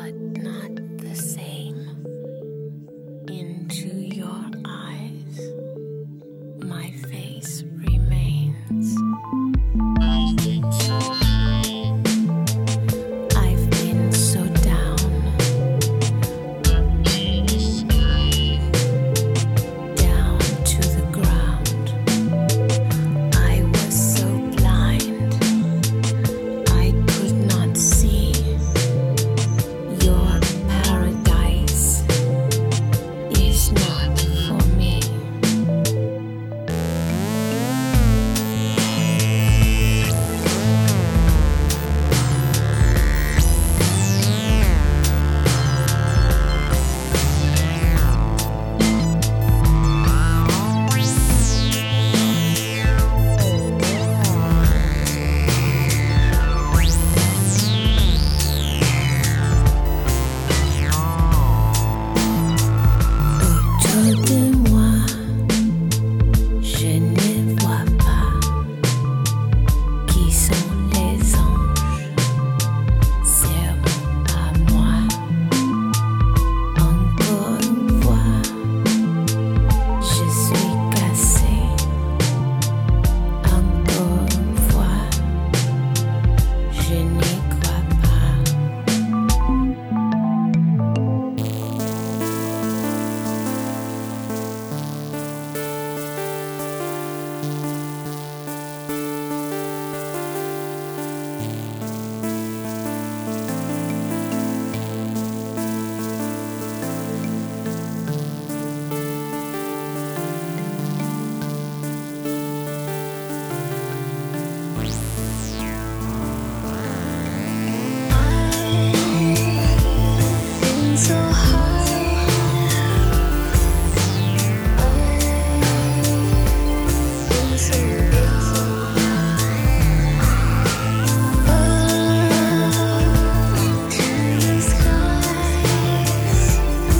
but not the same. Into your eyes, my face remains. I've been so down, down to the ground. I was so blind, I could not see. Your paradise is not for me. Autour de moi, je ne vois pas qui sont les anges. C'est à moi. Encore une fois, je suis cassée. Encore une fois, je n'y crois pas. So high, so low, up to the skies,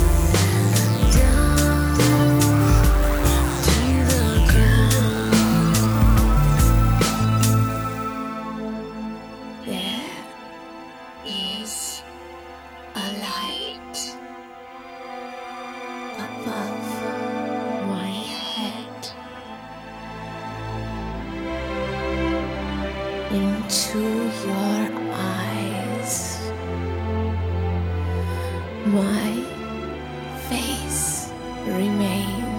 down to the ground. There is a light above my head. Into your eyes, my face remains.